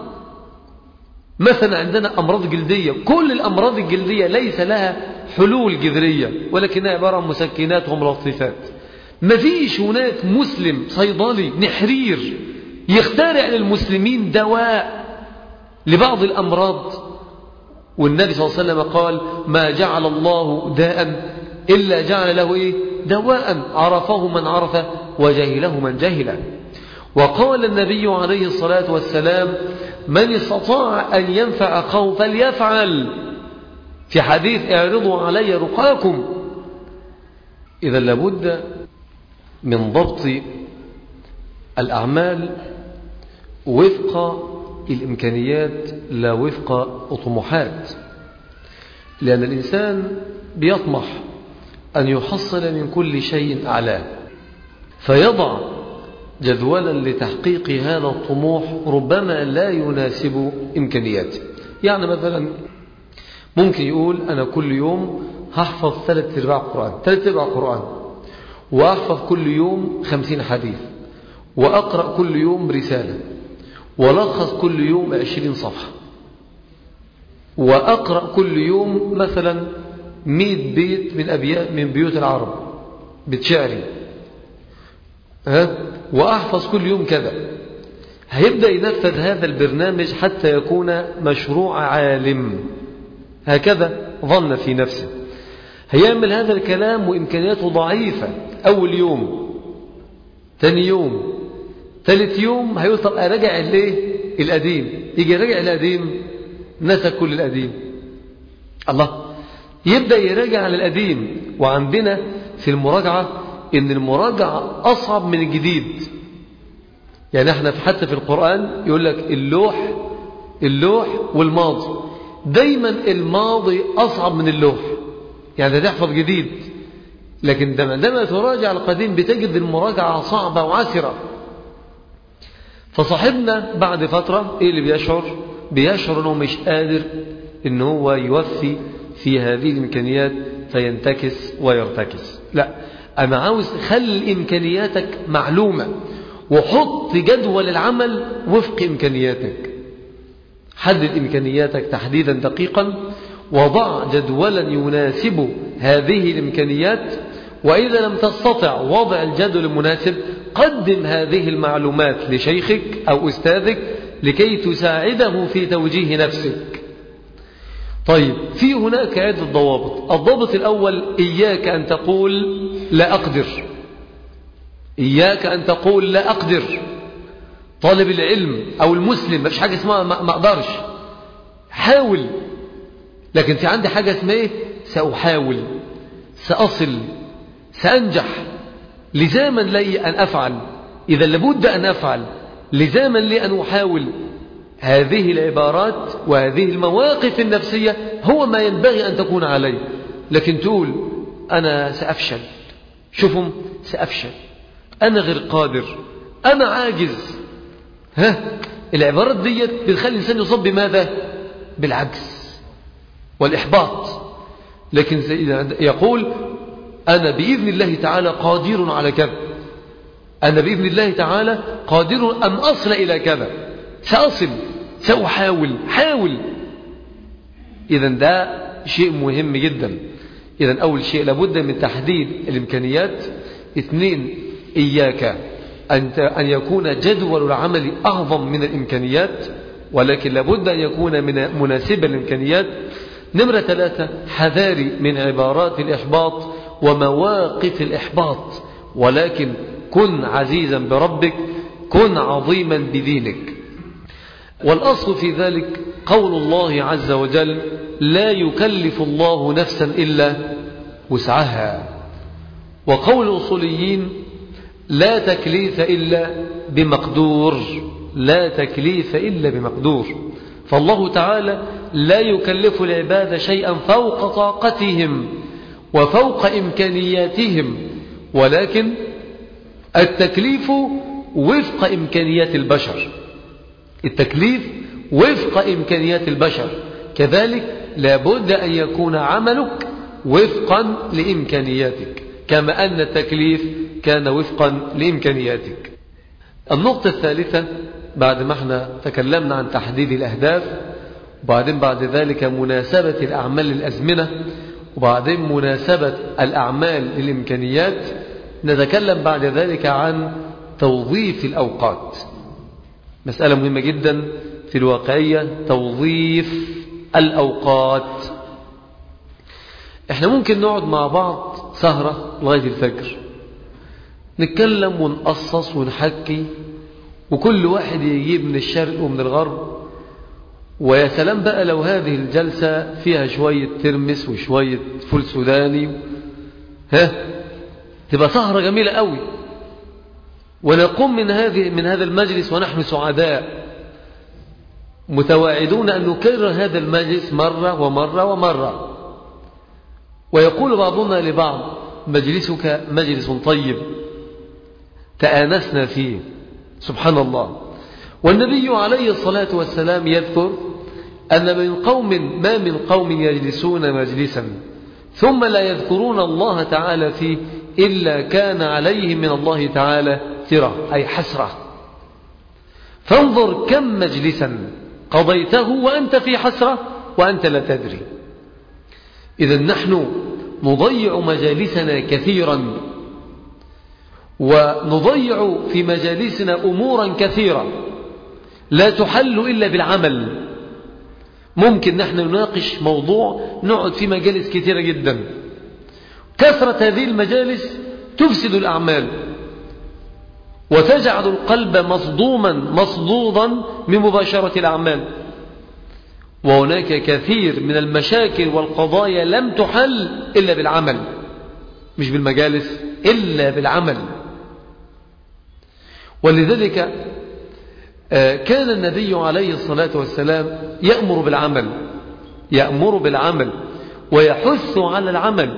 مثلا عندنا أمراض جلدية، كل الأمراض الجلدية ليس لها حلول جذرية ولكنها عبارة عن مسكنات وملطفات. ما فيش هناك مسلم صيدلي نحرير يخترع للمسلمين دواء لبعض الأمراض. والنبي صلى الله عليه وسلم قال ما جعل الله داء إلا جعل له إيه؟ دواء عرفه من عرف وجهله من جهل. وقال النبي عليه الصلاة والسلام من استطاع أن ينفع أخاه فليفعل، في حديث اعرضوا علي رقاكم. إذا لابد من ضبط الأعمال وفق الإمكانيات لا وفق الطموحات، لأن الإنسان بيطمح أن يحصل من كل شيء أعلاه، فيضع جدولا لتحقيق هذا الطموح ربما لا يناسب إمكانياته. يعني مثلا ممكن يقول أنا كل يوم هحفظ ثلاث ارباع قرآن، ثلاث ارباع قرآن، وأحفظ كل يوم خمسين حديث، وأقرأ كل يوم رسالة، ولخص كل يوم عشرين صفحة، وأقرأ كل يوم مثلا مئة بيت من أبيات من بيوت العرب بتشعري، ها، وأحفظ كل يوم كذا. هيبدأ ينفذ هذا البرنامج حتى يكون مشروع عالم. هكذا ظن في نفسه. هيعمل هذا الكلام وإمكانياته ضعيفة أول يوم، ثاني يوم، ثالث يوم هيوصل أرجع إليه القديم، يجي يرجع القديم نسى كل القديم. الله، يبدأ يراجع على القديم. وعندنا في المراجعة إن المراجعة أصعب من الجديد. يعني احنا حتى في القرآن يقول لك اللوح اللوح والماضي، دايما الماضي أصعب من اللوح. يعني تحفظ جديد، لكن عندما تراجع القديم بتجد المراجعة صعبة وعسرة. فصاحبنا بعد فترة ايه اللي بيشعر بيشعر انه مش قادر ان هو يوفي في هذه الامكانيات فينتكس ويرتكس. لا، انا عاوز خلي امكانياتك معلومة وحط جدول العمل وفق امكانياتك. حدد امكانياتك تحديدا دقيقا، وضع جدولا يناسب هذه الامكانيات. واذا لم تستطع وضع الجدول المناسب قدم هذه المعلومات لشيخك أو أستاذك لكي تساعده في توجيه نفسك. طيب، في هناك عدة ضوابط. الضابط الأول: إياك أن تقول لا أقدر. إياك أن تقول لا أقدر. طالب العلم أو المسلم ما فيش حاجة اسمها ما أقدرش. حاول، لكن في عندي حاجة اسمها إيه؟ سأحاول، سأصل، سأنجح، لزاما لي أن أفعل، إذا لابد أن أفعل، لزاما لي أن أحاول. هذه العبارات وهذه المواقف النفسية هو ما ينبغي أن تكون عليه. لكن تقول أنا سأفشل، شوفهم، سأفشل، أنا غير قادر، أنا عاجز، ها، العبارات دي بتخلي الإنسان يصاب بماذا؟ بالعجز والإحباط. لكن يقول أنا بإذن الله تعالى قادر على كذا، أنا بإذن الله تعالى قادر أن أصل إلى كذا، سأصل، سأحاول، حاول. إذن ده شيء مهم جدا. إذن أول شيء لابد من تحديد الإمكانيات. اثنين: إياك أن يكون جدول العمل أعظم من الإمكانيات، ولكن لابد أن يكون من مناسبة للإمكانيات. نمرة ثلاثة: حذاري من عبارات الإحباط ومواقف الإحباط، ولكن كن عزيزا بربك، كن عظيما بدينك. والأصل في ذلك قول الله عز وجل: لا يكلف الله نفسا إلا وسعها. وقول الأصوليين: لا تكليف إلا بمقدور، لا تكليف إلا بمقدور. فالله تعالى لا يكلف العباد شيئا فوق طاقتهم وفوق إمكانياتهم، ولكن التكليف وفق إمكانيات البشر. التكليف وفق إمكانيات البشر. كذلك لابد أن يكون عملك وفقا لإمكانياتك، كما أن التكليف كان وفقا لإمكانياتك. النقطة الثالثة، بعد ما احنا تكلمنا عن تحديد الأهداف، وبعدين بعد ذلك مناسبة الأعمال للأزمنة، وبعدين مناسبة الأعمال للإمكانيات، نتكلم بعد ذلك عن توظيف الأوقات. مسألة مهمة جدا في الواقعية، توظيف الأوقات. احنا ممكن نقعد مع بعض سهرة لغاية الفجر، نتكلم ونقصص ونحكي، وكل واحد يجيب من الشرق ومن الغرب. ويا سلام بقى لو هذه الجلسة فيها شوية ترمس وشوية فول سوداني، ها، تبقى سهرة جميلة قوي. ونقوم من هذه من هذا المجلس ونحن سعداء متواعدون أن نكرر هذا المجلس مرة ومرة ومرة. ويقول بعضنا لبعض: مجلسك مجلس طيب تآنسنا فيه. سبحان الله. والنبي عليه الصلاة والسلام يذكر أن من قوم ما من قوم يجلسون مجلسا ثم لا يذكرون الله تعالى فيه إلا كان عليهم من الله تعالى ترى، أي حسرة. فانظر كم مجلسا قضيته وأنت في حسرة وأنت لا تدري. إذا نحن نضيع مجالسنا كثيرا، ونضيع في مجالسنا أمورا كثيرة لا تحل إلا بالعمل. ممكن نحن نناقش موضوع نقعد في مجالس كثيرة جدا. كثرة هذه المجالس تفسد الأعمال وتجعل القلب مصدوما مصدودا من مباشرة الأعمال. وهناك كثير من المشاكل والقضايا لم تحل إلا بالعمل، مش بالمجالس، إلا بالعمل. ولذلك كان النبي عليه الصلاة والسلام يأمر بالعمل يأمر بالعمل ويحث على العمل.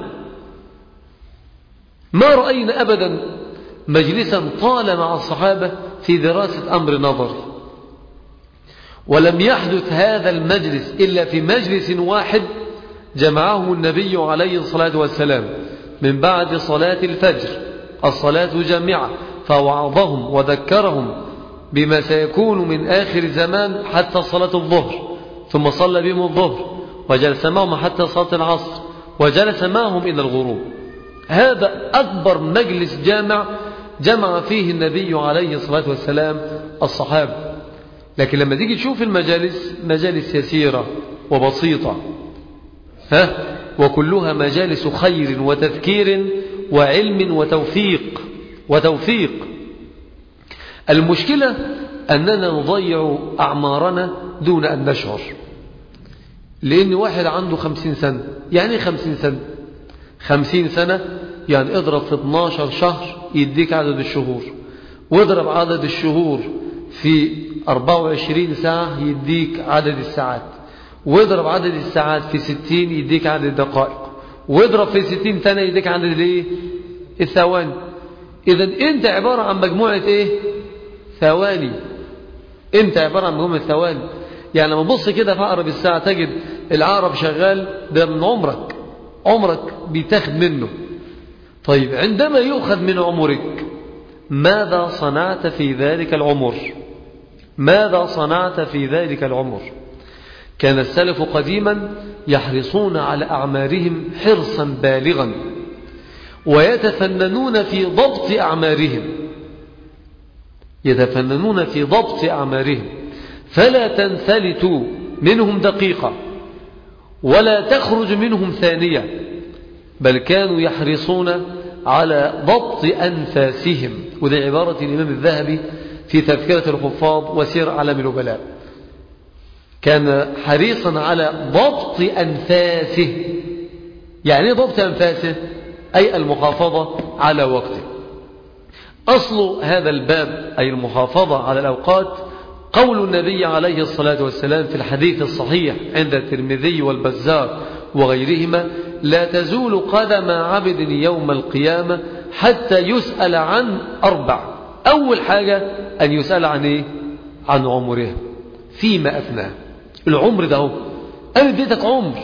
ما رأينا أبدا مجلسا طال مع الصحابة في دراسة أمر نظري، ولم يحدث هذا المجلس إلا في مجلس واحد جمعه النبي عليه الصلاة والسلام من بعد صلاة الفجر، الصلاة جامعة، فوعظهم وذكرهم بما سيكون من آخر الزمان حتى صلاة الظهر، ثم صلى بهم الظهر وجلس معهم حتى صلاة العصر وجلس معهم إلى الغروب. هذا أكبر مجلس جامع جمع فيه النبي عليه الصلاة والسلام الصحابة. لكن لما تيجي تشوف المجالس مجالس يسيرة وبسيطة، ها وكلها مجالس خير وتذكير وعلم وتوفيق وتوفيق. المشكلة أننا نضيع أعمارنا دون أن نشعر. لأن واحد عنده خمسين سنة، يعني خمسين سنة خمسين سنة يعني اضرب في اثناشر شهر يديك عدد الشهور، واضرب عدد الشهور في أربعة وعشرين ساعة يديك عدد الساعات، واضرب عدد الساعات في ستين يديك عدد الدقائق، واضرب في ستين سنة يديك عدد الايه؟ الثواني. إذن أنت عبارة عن مجموعة إيه؟ ثواني. أنت عبارة عن مجموعة ثواني. يعني لما تبص كده في عقرب الساعة تجد العقرب شغال، ده من عمرك، عمرك بيتاخد منه. طيب عندما يؤخذ من عمرك ماذا صنعت في ذلك العمر؟ ماذا صنعت في ذلك العمر؟ كان السلف قديما يحرصون على أعمارهم حرصا بالغا، ويتفننون في ضبط أعمارهم يتفننون في ضبط أعمارهم فلا تنفلت منهم دقيقة ولا تخرج منهم ثانية، بل كانوا يحرصون على ضبط أنفاسهم. وذي عبارة الإمام الذهبي في تذكرة الحفاظ وسير أعلام النبلاء، كان حريصا على ضبط أنفاسه. يعني ضبط أنفاسه أي المحافظة على وقته. أصل هذا الباب أي المحافظة على الأوقات قول النبي عليه الصلاة والسلام في الحديث الصحيح عند الترمذي والبزار وغيرهما: لا تزول قدم عبد يوم القيامة حتى يسأل عن أربع. أول حاجة أن يسأل عن إيه؟ عن عمره فيما أفناه. العمر ده هو أنا اديتك عمر،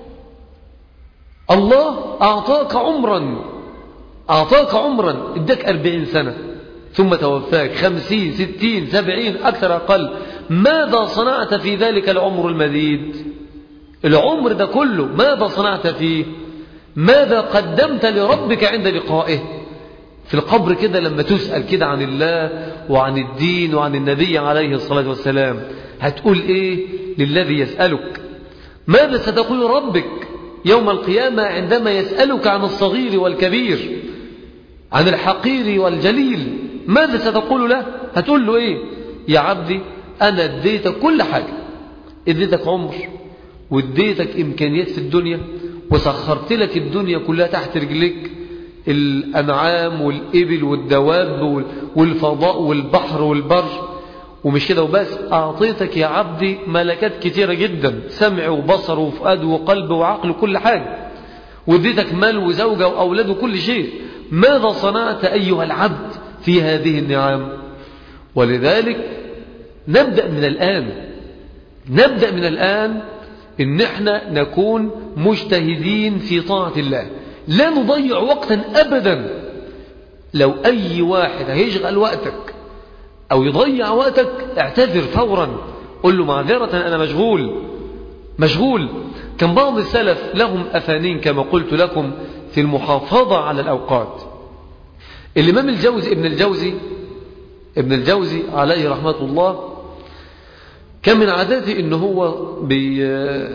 الله أعطاك عمرا أعطاك عمرا اداك أربعين سنة ثم توفاك خمسين ستين سبعين أكثر أقل. ماذا صنعت في ذلك العمر المديد؟ العمر ده كله ماذا صنعت فيه؟ ماذا قدمت لربك عند لقائه؟ في القبر كده لما تسأل كده عن الله وعن الدين وعن النبي عليه الصلاة والسلام هتقول إيه للذي يسألك؟ ماذا ستقول ربك يوم القيامة عندما يسألك عن الصغير والكبير، عن الحقير والجليل؟ ماذا ستقول له؟ هتقول له إيه؟ يا عبدي أنا اديتك كل حاجة، اديتك عمر واديتك إمكانيات في الدنيا وسخرت لك الدنيا كلها تحت رجلك، الأنعام والإبل والدواب والفضاء والبحر والبر. ومش كده وبس، أعطيتك يا عبدي ملكات كتيرة جدا، سمع وبصر وفؤاد وقلب وعقل وكل حاجة، واديتك مال وزوجة وأولاد وكل شيء. ماذا صنعت أيها العبد في هذه النعم؟ ولذلك نبدأ من الآن نبدأ من الآن إن احنا نكون مجتهدين في طاعة الله، لا نضيع وقتا أبدا. لو أي واحد هيشغل وقتك أو يضيع وقتك اعتذر فورا، قل له معذرة أنا مشغول مشغول. كان بعض السلف لهم أفانين كما قلت لكم في المحافظة على الأوقات. الإمام الجوزي ابن الجوزي ابن الجوزي عليه رحمة الله كان من عاداته إنه هو بي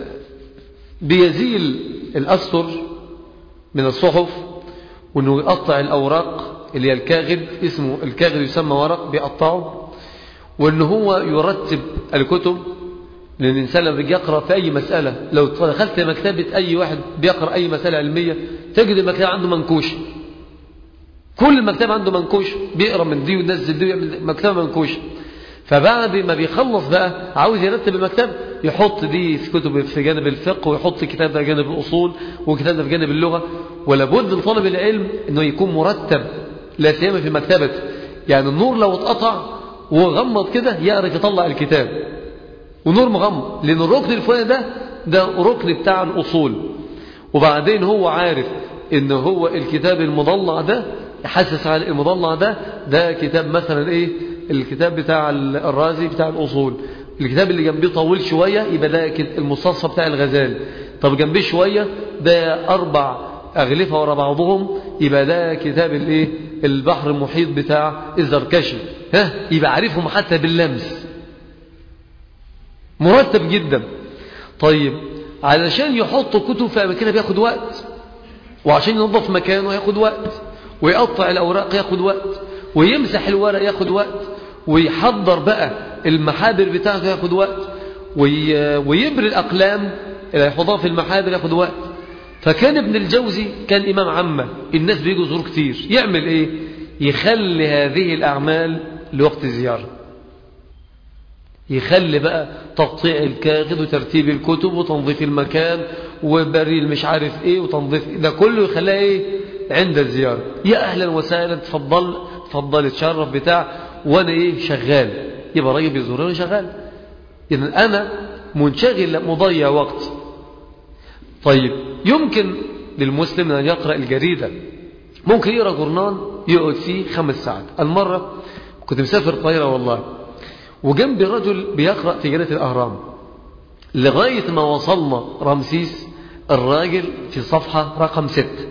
بيزيل الأسطر من الصحف، وإنه يقطع الأوراق اللي هي الكاغد، اسمه الكاغد يسمى ورق، بيقطعه، وإنه هو يرتب الكتب. لأن الإنسان لما بيجي يقرأ في أي مسألة، لو دخلت مكتبة أي واحد بيقرأ أي مسألة علمية تجد المكتبة عنده منكوش، كل المكتبة عنده منكوش، بيقرأ من دي وينزل دي ويعمل مكتبة منكوش. فبعد ما بيخلص بقى عاوز يرتب المكتب، يحط دي كتب في جانب الفقه، ويحط كتاب ده في جانب الأصول، وكتاب ده في جانب اللغة. ولابد لطالب العلم انه يكون مرتب، لا سيما في مكتبته. يعني النور لو اتقطع وغمض كده يعرف يطلع الكتاب، ونور مغمض، لأن الركن الفلاني ده ده ركن بتاع الأصول. وبعدين هو عارف ان هو الكتاب المضلع ده، يحسس على المضلع ده ده كتاب مثلا ايه، الكتاب بتاع الرازي بتاع الأصول. الكتاب اللي جنبيه طويل شوية يبقى ده المستصفى بتاع الغزالي. طب جنبيه شوية ده أربع أغلفة ورا بعضهم، يبقى ده كتاب الايه، البحر المحيط بتاع الزركشي. ها، يبقى عارفهم حتى باللمس، مرتب جدا. طيب علشان يحط كتب في أماكنها بياخد وقت، وعشان ينظف مكانه ياخد وقت، ويقطع الأوراق ياخد وقت، ويمسح الورق ياخد وقت، ويحضر بقى المحابر بتاعته ياخد وقت، ويبري الأقلام اللي هيحطها في المحابر ياخد وقت. فكان ابن الجوزي كان إمام عامة، الناس بيجوا يزوروا كتير، يعمل إيه؟ يخلي هذه الأعمال لوقت الزيارة، يخلي بقى تقطيع الكاغد وترتيب الكتب وتنظيف المكان وبريل مش عارف ايه وتنظيف ده كله، يخليها ايه عند الزيارة. يا اهلا وسهلا، تفضل تفضل تشرف بتاع، وانا ايه شغال. يبقى راجل بيزورني وانا شغال، اذا انا منشغل مضيع وقت. طيب يمكن للمسلم ان يقرأ الجريدة، ممكن يقرأ جورنال يقعد فيه خمس ساعات. المرة كنت مسافر القاهرة والله، وجنبي رجل بيقرأ في جريدة الأهرام، لغاية ما وصلنا رمسيس الراجل في صفحة رقم ستة.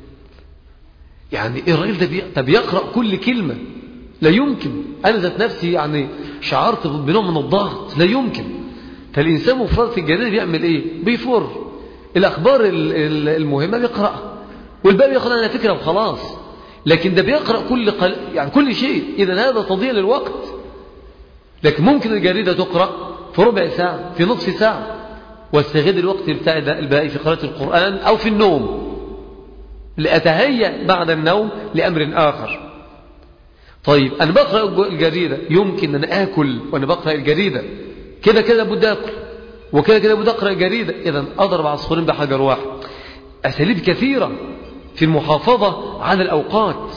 يعني الراجل ده بي... بيقرأ كل كلمة، لا يمكن. أنا ذات نفسي يعني شعرت بنوع من الضغط، لا يمكن. فالإنسان مفرط في الجريدة بيعمل إيه؟ بيفر الأخبار المهمة بيقرأها، والباقي يقرأ على فكرة وخلاص. لكن ده بيقرأ كل قل... يعني كل شيء. إذا هذا تضييع للوقت. لكن ممكن الجريدة تقرأ في ربع ساعة، في نصف ساعة، واستغل الوقت بتاع الباقي في قراءة القرآن أو في النوم، لأتهيأ بعد النوم لأمر آخر. طيب أنا بقرأ الجريدة، يمكن أن آكل وأنا بقرأ الجريدة، كده كده بد أكل، وكده كده بد أقرأ الجريدة. إذن أضرب عصفورين بحجر واحد. أساليب كثيرة في المحافظة على الأوقات.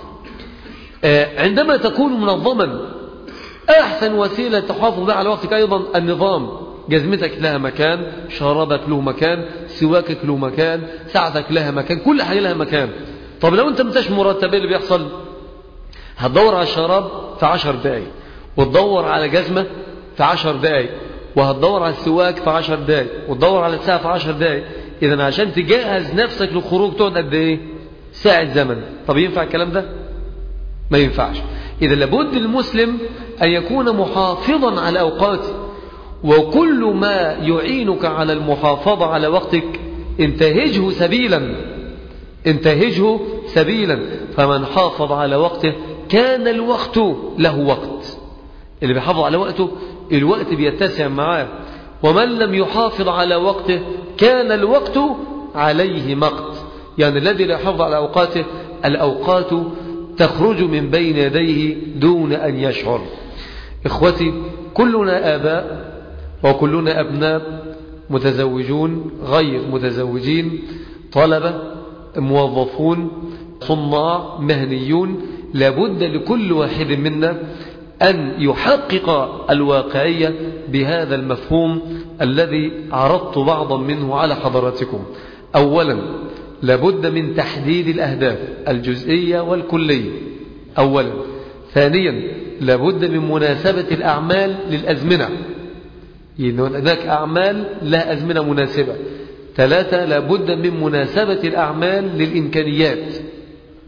عندما تكون منظما، أحسن وسيلة تحافظ بها على وقتك أيضا النظام. جزمتك لها مكان، شرابك له مكان، سواكك له مكان، ساعتك لها مكان، كل حاجة لها مكان. طب لو أنت متش مرتب اللي بيحصل، هتدور على الشراب في عشر دقايق، وتدور على جزمة في عشر دقايق، وهتدور على السواك في عشر دقايق، وتدور على الساعة في عشر دقايق. إذا عشان تجهز نفسك للخروج تقعد قد إيه؟ ساعة زمن. طب ينفع الكلام ده؟ ما ينفعش. إذا لابد المسلم أن يكون محافظا على أوقاته، وكل ما يعينك على المحافظة على وقتك انتهجه سبيلا، انتهجه سبيلا. فمن حافظ على وقته كان الوقت له وقت. اللي بيحافظ على وقته الوقت بيتسع معاه. ومن لم يحافظ على وقته كان الوقت عليه مقت. يعني الذي لا يحافظ على أوقاته الأوقات تخرج من بين يديه دون أن يشعر. إخوتي، كلنا آباء وكلنا أبناء، متزوجون غير متزوجين، طلبة، موظفون، صناع، مهنيون. لابد لكل واحد منا أن يحقق الواقعية بهذا المفهوم الذي عرضت بعضا منه على حضراتكم. أولا لابد من تحديد الأهداف الجزئية والكلية أولا. ثانيا لابد من مناسبة الأعمال للأزمنة، يعني هناك أعمال لها أزمنة مناسبة. ثلاثة لابد من مناسبة الأعمال للإمكانيات.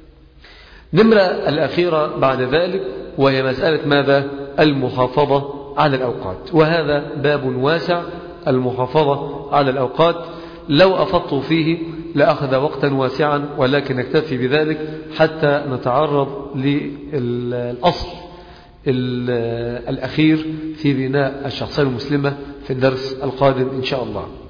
نمرة الأخيرة بعد ذلك وهي مسألة ماذا؟ المحافظة على الأوقات. وهذا باب واسع، المحافظة على الأوقات، لو أفضت فيه لأخذ وقتا واسعا، ولكن نكتفي بذلك حتى نتعرض للأصل الأخير في بناء الشخصية المسلمة في الدرس القادم إن شاء الله.